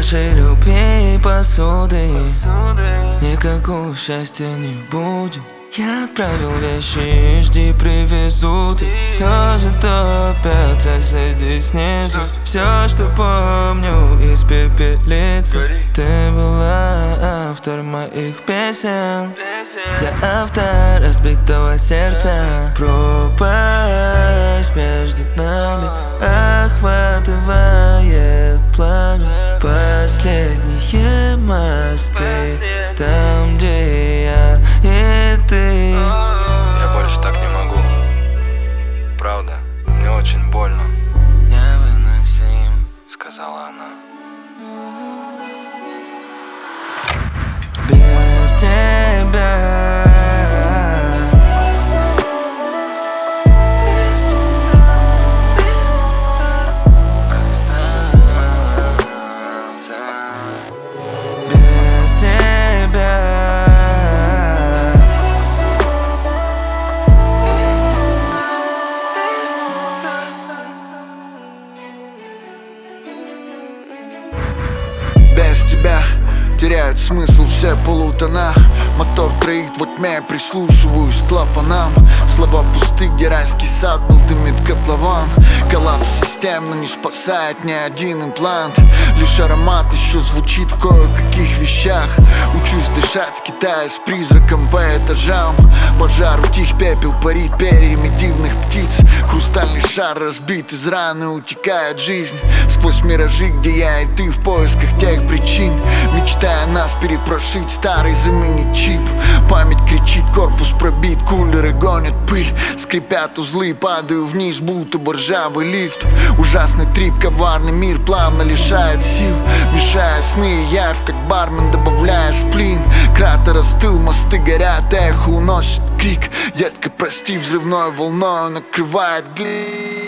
нашей любви и посуды никакого счастья не будет. Я отправил вещи, жди, привезут. Все же топят соседи снизу. Все, что помню из пепелицы. Ты была автор моих песен. Я автор разбитого сердца. Пропасть между нами охватывает пламя. Последние мосты там, где я и ты. Я больше так не могу. Правда, мне очень больно. Невыносим, Сказала она. без тебя. Без тебя. Без тебя теряют смысл все полутона. Мотор троит во тьме, прислушиваюсь к клапанам. Слова пусты, где райский сад был, дымит котлован. Коллапс системно не спасает ни один имплант. Лишь аромат еще звучит в кое-каких вещах. Учусь дышать, скитаясь призраком по этажам. Пожар утих, пепел парит перьями дивных птиц. Хрустальный шар разбит, из раны утекает жизнь. Сквозь миражи, где я и ты в поисках тех причин. Мечтая нас перепрошить, старый заменить чип. Память кричит, корпус пробит, кулеры гонят пыль. Скрипят узлы, падаю вниз, будто бы ржавый лифт. Ужасный трип, коварный мир плавно лишает сил, мешая сны и явь, как бармен, добавляя сплин. Кратер остыл, мосты горят, эхо уносит крик. Детка, прости, взрывной волной накрывает глин.